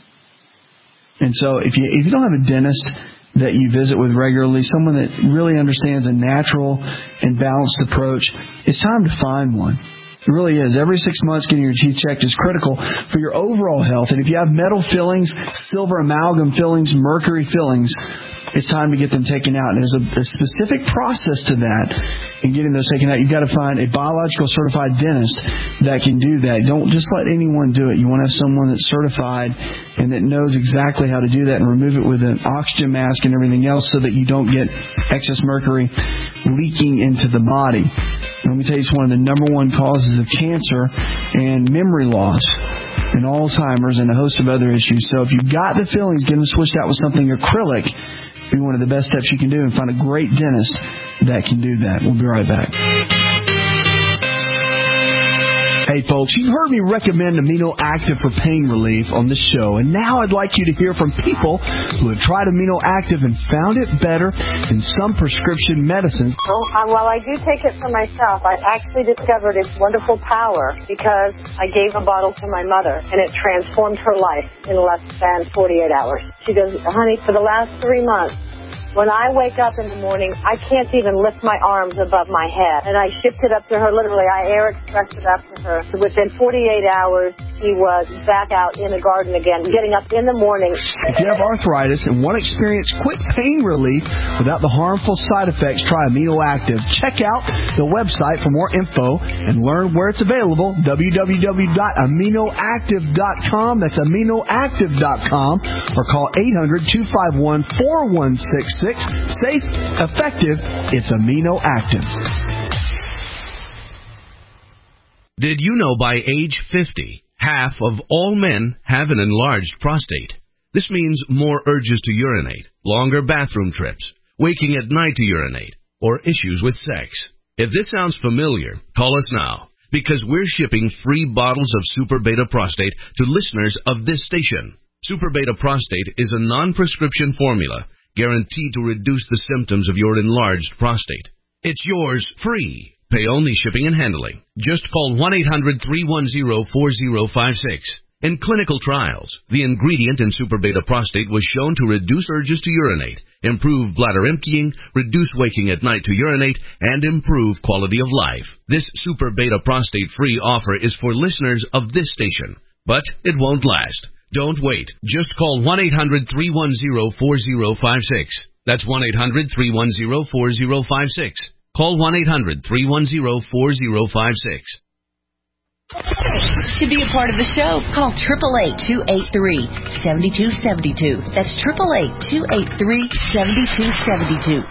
C: And so if you don't have a dentist that you visit with regularly, someone that really understands a natural and balanced approach, it's time to find one. It really is. Every 6 months getting your teeth checked is critical for your overall health. And if you have metal fillings, silver amalgam fillings, mercury fillings, it's time to get them taken out. And there's a specific process to that in getting those taken out. You've got to find a biological certified dentist that can do that. Don't just let anyone do it. You want to have someone that's certified and that knows exactly how to do that and remove it with an oxygen mask and everything else so that you don't get excess mercury leaking into the body. Let me tell you, it's one of the number one causes of cancer and memory loss and Alzheimer's and a host of other issues. So if you've got the fillings, get them switched out with something acrylic. Be one of the best steps you can do, and find a great dentist that can do that. We'll be right back. Hey folks, you've heard me recommend Amino Active for pain relief on the show, and now I'd like you to hear from people who have tried Amino Active and found it better than some prescription medicines.
E: While I do take it for myself, I actually discovered its wonderful power because I gave a bottle to my mother, and it transformed her life in less than 48 hours. She goes, honey, for the last 3 months, when I wake up in the morning, I can't even lift my arms above my head. And I shipped it up to her, literally. I air expressed it up to her. Within 48 hours, she was back out in the garden again, getting up in the morning.
C: If you have arthritis and want to experience quick pain relief without the harmful side effects, try Amino Active. Check out the website for more info and learn where it's available, www.aminoactive.com. That's aminoactive.com, or call 800-251-4166. Safe, effective, it's Amino Active.
T: Did you know by age 50, half of all men have an enlarged prostate? This means more urges to urinate, longer bathroom trips, waking at night to urinate, or issues with sex. If this sounds familiar, call us now, because we're shipping free bottles of Super Beta Prostate to listeners of this station. Super Beta Prostate is a non-prescription formula guaranteed to reduce the symptoms of your enlarged prostate. It's yours free. Pay only shipping and handling. Just call 1-800-310-4056. In clinical trials, the ingredient in Super Beta Prostate was shown to reduce urges to urinate, improve bladder emptying, reduce waking at night to urinate, and improve quality of life. This Super Beta Prostate free offer is for listeners of this station, but it won't last. Don't wait. Just call 1-800-310-4056. That's 1-800-310-4056. Call 1-800-310-4056.
U: To be a part of the show, call 888-283-7272. That's 888-283-7272.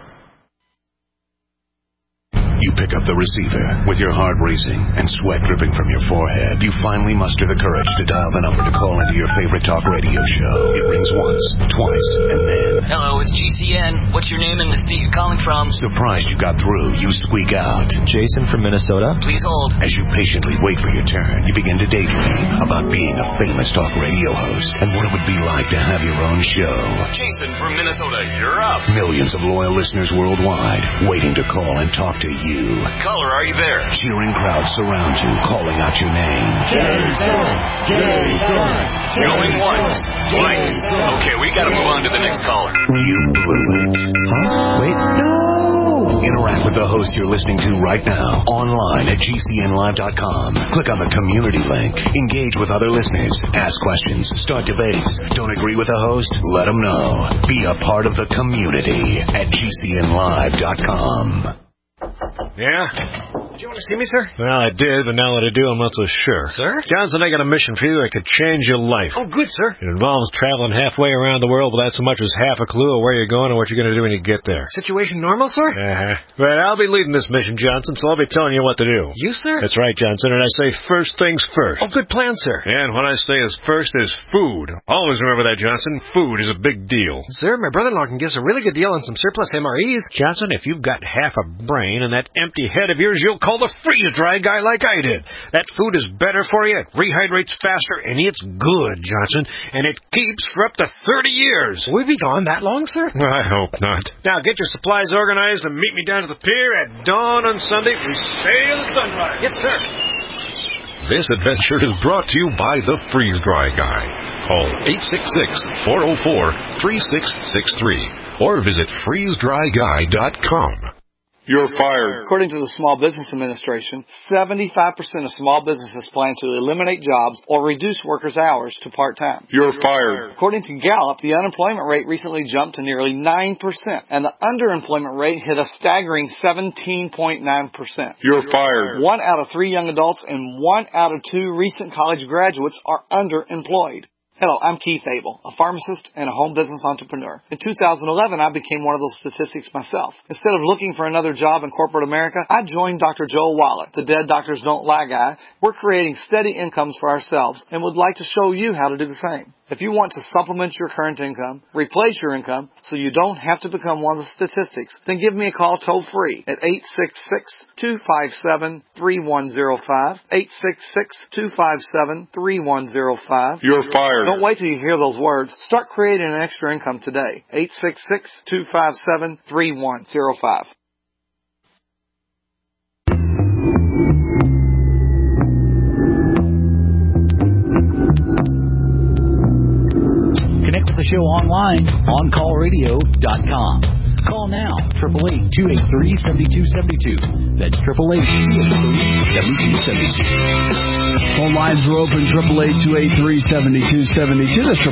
A: You pick up the receiver with your heart racing and sweat dripping from your forehead. You finally muster the courage to dial the number to call into your favorite talk radio show. It rings once, twice, and then...
V: Hello, it's GCN. What's your name and the state you're calling from?
A: Surprised you got through, you squeak out.
V: Jason from Minnesota. Please hold.
A: As you patiently wait for your turn, you begin to daydream about being a famous talk radio host and what it would be like to have your own show.
V: Jason from Minnesota, you're up.
A: Millions of loyal listeners worldwide waiting to call and talk to you.
V: Caller, are you there?
A: Cheering crowds surround you, calling out your name.
V: Jason! Jason! Going once, twice. Okay, we gotta move on to the next caller.
A: You blew it. Huh? Wait, no! Interact with the host you're listening to right now, online at GCNlive.com. Click on the community link. Engage with other listeners. Ask questions. Start debates. Don't agree with the host? Let them know. Be a part of the community at GCNlive.com.
W: Yeah? Did you want to see me, sir? Well, I did, but now that I do, I'm not so sure.
V: Sir?
W: Johnson, I got a mission for you that could change your life.
V: Oh, good, sir.
W: It involves traveling halfway around the world without so much as half a clue of where you're going or what you're going to do when you get there.
V: Situation normal, sir?
W: But I'll be leading this mission, Johnson, so I'll be telling you what to do.
V: You, sir?
W: That's right, Johnson, and I say first things first.
V: Oh, good plan, sir.
W: And what I say is first is food. Always remember that, Johnson. Food is a big deal.
V: Sir, my brother-in-law can give us a really good deal on some surplus MREs.
W: Johnson, if you've got half a brain and that empty head of yours, you'll call the freeze-dry guy like I did. That food is better for you, it rehydrates faster, and it's good, Johnson, and it keeps for up to 30 years.
V: Will we be gone that long, sir?
W: I hope not. Now get your supplies organized and meet me down to the pier at dawn on Sunday. We sail at sunrise.
V: Yes, sir.
X: This adventure is brought to you by the Freeze-Dry Guy. Call 866-404-3663 or visit freezedryguy.com.
Y: You're fired. According to the Small Business Administration, 75% of small businesses plan to eliminate jobs or reduce workers' hours to part-time. You're fired. According to Gallup, the unemployment rate recently jumped to nearly 9%, and the underemployment rate hit a staggering 17.9%. You're fired. 1 out of 3 young adults and 1 out of 2 recent college graduates are underemployed. Hello, I'm Keith Abel, a pharmacist and a home business entrepreneur. In 2011, I became one of those statistics myself. Instead of looking for another job in corporate America, I joined Dr. Joel Wallach, the Dead Doctors Don't Lie guy. We're creating steady incomes for ourselves and would like to show you how to do the same. If you want to supplement your current income, replace your income, so you don't have to become one of the statistics, then give me a call toll-free at 866-257-3105, 866-257-3105.
D: You're fired.
Y: Don't wait till you hear those words. Start creating an extra income today. 866-257-3105.
N: Connect with the show online, OnCallRadio.com. Call now, 888-283-7272. That's 888-283-7272.
C: Phone lines are open, 888-283-7272. That's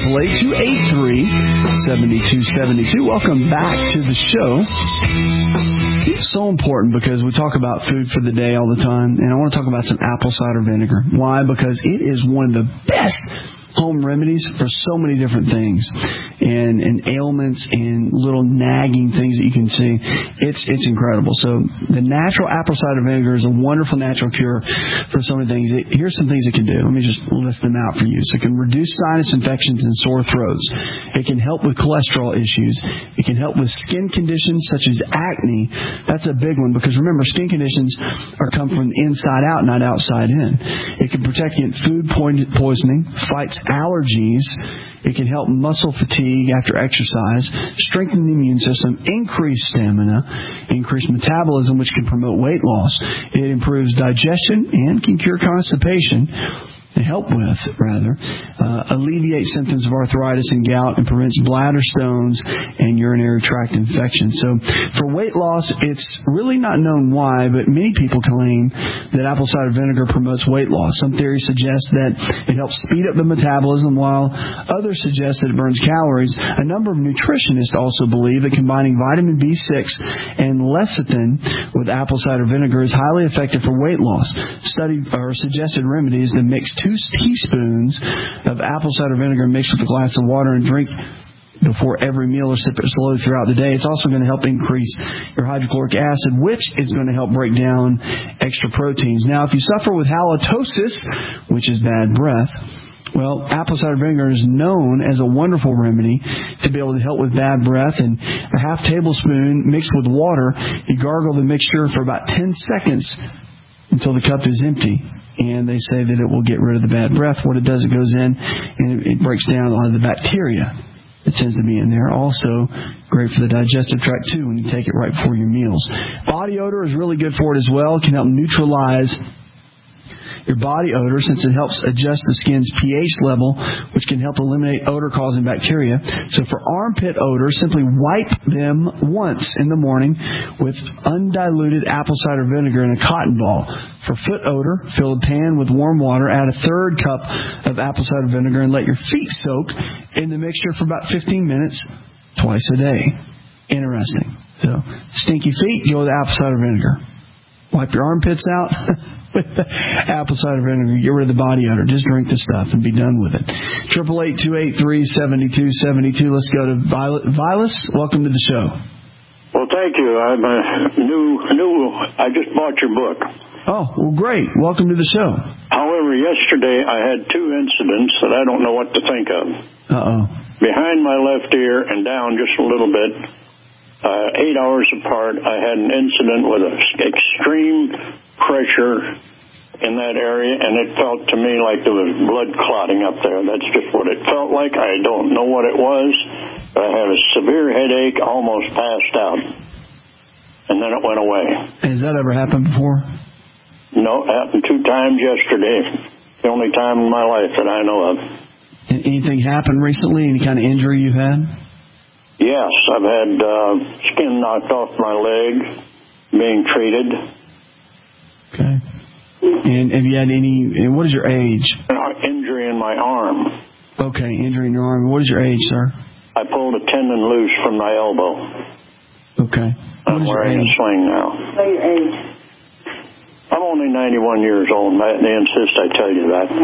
C: 888-283-7272. Welcome back to the show. It's so important because we talk about food for the day all the time, and I want to talk about some apple cider vinegar. Why? Because it is one of the best home remedies for so many different things and ailments and little nagging things that you can see. It's incredible. So the natural apple cider vinegar is a wonderful natural cure for so many things. Here's some things it can do. Let me just list them out for you. So it can reduce sinus infections and sore throats. It can help with cholesterol issues. It can help with skin conditions such as acne. That's a big one because remember, skin conditions come from the inside out, not outside in. It can protect against food poisoning, fights allergies. It can help muscle fatigue after exercise, strengthen the immune system, increase stamina, increase metabolism, which can promote weight loss. It improves digestion and can cure constipation. Alleviate symptoms of arthritis and gout and prevents bladder stones and urinary tract infections. So for weight loss, it's really not known why, but many people claim that apple cider vinegar promotes weight loss. Some theories suggest that it helps speed up the metabolism, while others suggest that it burns calories. A number of nutritionists also believe that combining vitamin B6 and lecithin with apple cider vinegar is highly effective for weight loss. Suggested remedies to mix 2 teaspoons of apple cider vinegar mixed with a glass of water and drink before every meal or sip it slowly throughout the day. It's also going to help increase your hydrochloric acid, which is going to help break down extra proteins. Now, if you suffer with halitosis, which is bad breath, well, apple cider vinegar is known as a wonderful remedy to be able to help with bad breath. And a half tablespoon mixed with water, you gargle the mixture for about 10 seconds until the cup is empty. And they say that it will get rid of the bad breath. What it does, it goes in and it breaks down a lot of the bacteria that tends to be in there. Also, great for the digestive tract, too, when you take it right before your meals. Body odor is really good for it as well. It can help neutralize your body odor since it helps adjust the skin's pH level, which can help eliminate odor-causing bacteria. So for armpit odor, simply wipe them once in the morning with undiluted apple cider vinegar in a cotton ball. For foot odor, fill a pan with warm water, add a 1/3 cup of apple cider vinegar, and let your feet soak in the mixture for about 15 minutes twice a day. Interesting. So, stinky feet, go with apple cider vinegar. Wipe your armpits out with the apple cider vinegar. Get rid of the body odor. Just drink the stuff and be done with it. 888-283-7272. Let's go to Vilas. Welcome to the show.
F: Well, thank you. I'm I just bought your book.
C: Oh, well, great. Welcome to the show.
F: However, yesterday I had 2 incidents that I don't know what to think of.
C: Uh-oh.
F: Behind my left ear and down just a little bit, 8 hours apart, I had an incident with extreme pressure in that area, and it felt to me like there was blood clotting up there. That's just what it felt like. I don't know what it was. I had a severe headache, almost passed out, and then it went away.
C: Has that ever happened before?
F: No, it happened 2 times yesterday. The only time in my life that I know of.
C: Anything happened recently? Any kind of injury you've had?
F: Yes, I've had skin knocked off my leg, being treated.
C: Okay. And have you had and what is your age?
F: Injury in my arm.
C: Okay, injury in your arm. What is your age, sir?
F: I pulled a tendon loose from my elbow.
C: Okay.
F: I'm wearing a sling now.
E: What is your age?
F: I'm only 91 years old. They insist I tell you that.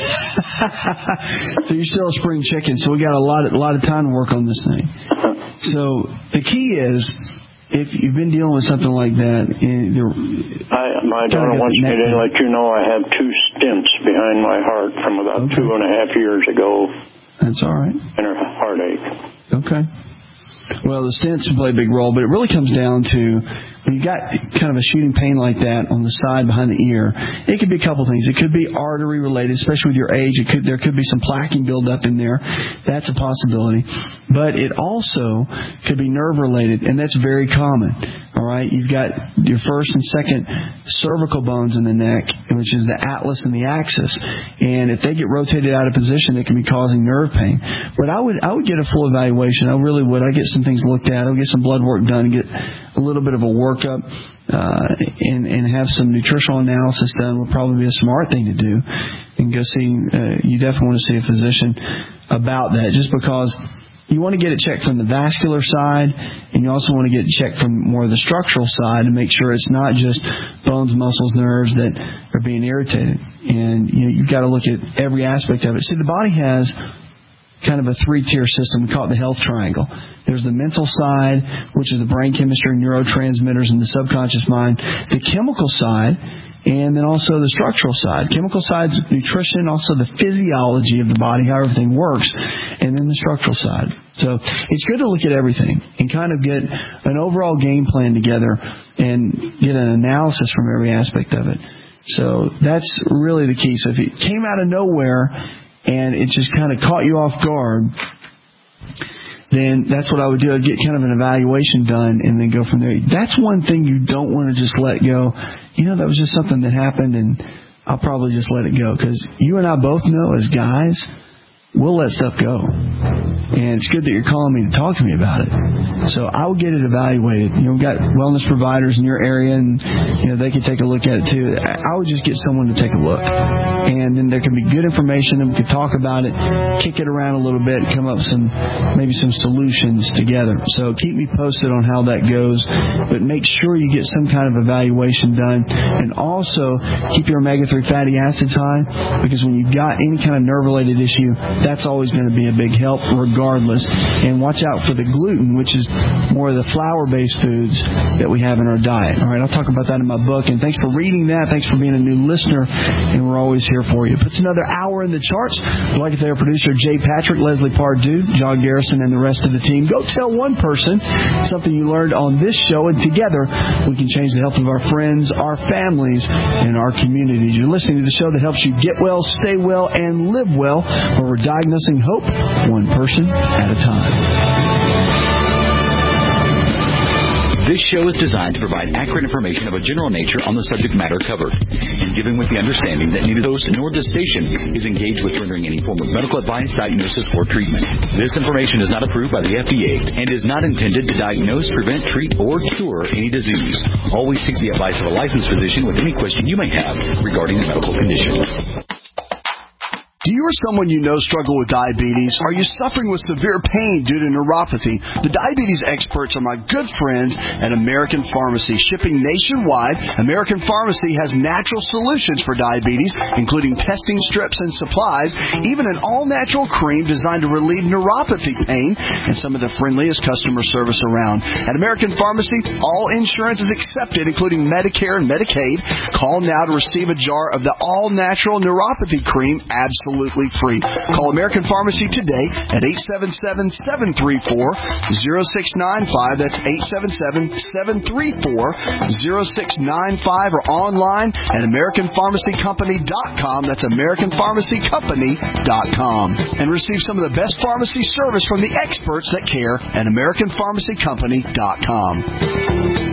C: So you're still a spring chicken. So we got a lot of time to work on this thing. So the key is, if you've been dealing with something like that,
F: my daughter wants me to let you know I have 2 stents behind my heart from about 2.5 years ago.
C: That's all right.
F: And her heartache.
C: Okay. Well, the stents play a big role, but it really comes down to when you got kind of a shooting pain like that on the side behind the ear. It could be a couple things. It could be artery related, especially with your age. There could be some plaquing buildup in there. That's a possibility. But it also could be nerve related, and that's very common. All right, you've got your first and second cervical bones in the neck, which is the atlas and the axis, and if they get rotated out of position, it can be causing nerve pain. But I would get a full evaluation. I really would. I'd get some things looked at. I'll get some blood work done, get a little bit of a workup, and have some nutritional analysis done would probably be a smart thing to do. And go see. You definitely want to see a physician about that, just because. You want to get it checked from the vascular side, and you also want to get it checked from more of the structural side to make sure it's not just bones, muscles, nerves that are being irritated. And you've got to look at every aspect of it. See, the body has kind of a three-tier system. We call it the health triangle. There's the mental side, which is the brain chemistry, neurotransmitters, and the subconscious mind. The chemical side, and then also the structural side. Chemical side's nutrition, also the physiology of the body, how everything works, and then the structural side. So it's good to look at everything and kind of get an overall game plan together and get an analysis from every aspect of it. So that's really the key. So if it came out of nowhere and it just kind of caught you off guard, then that's what I would do. I'd get kind of an evaluation done and then go from there. That's one thing you don't want to just let go. That was just something that happened, and I'll probably just let it go. Because you and I both know as guys, we'll let stuff go. And it's good that you're calling me to talk to me about it. So I will get it evaluated. We've got wellness providers in your area, and they can take a look at it too. I would just get someone to take a look. And then there can be good information, and we could talk about it, kick it around a little bit, come up with maybe some solutions together. So keep me posted on how that goes. But make sure you get some kind of evaluation done. And also keep your omega-3 fatty acids high, because when you've got any kind of nerve-related issue, that's always going to be a big help regardless. And watch out for the gluten, which is more of the flour-based foods that we have in our diet. All right, I'll talk about that in my book. And thanks for reading that. Thanks for being a new listener. And we're always here for you. Puts another hour in the charts. I'd like to thank our producer, Jay Patrick, Leslie Pardue, John Garrison, and the rest of the team. Go tell one person something you learned on this show, and together we can change the health of our friends, our families, and our communities. You're listening to the show that helps you get well, stay well, and live well, where we're diagnosing hope one person at a time.
N: This show is designed to provide accurate information of a general nature on the subject matter covered, and given with the understanding that neither host nor this station is engaged with rendering any form of medical advice, diagnosis, or treatment. This information is not approved by the FDA and is not intended to diagnose, prevent, treat, or cure any disease. Always seek the advice of a licensed physician with any question you may have regarding a medical condition.
C: Do you or someone you know struggle with diabetes? Are you suffering with severe pain due to neuropathy? The diabetes experts are my good friends at American Pharmacy. Shipping nationwide, American Pharmacy has natural solutions for diabetes, including testing strips and supplies, even an all-natural cream designed to relieve neuropathy pain, and some of the friendliest customer service around. At American Pharmacy, all insurance is accepted, including Medicare and Medicaid. Call now to receive a jar of the all-natural neuropathy cream absolutely free. Call American Pharmacy today at 877-734-0695. That's 877-734-0695, or online at AmericanPharmacyCompany.com. That's AmericanPharmacyCompany.com. And receive some of the best pharmacy service from the experts that care at AmericanPharmacyCompany.com.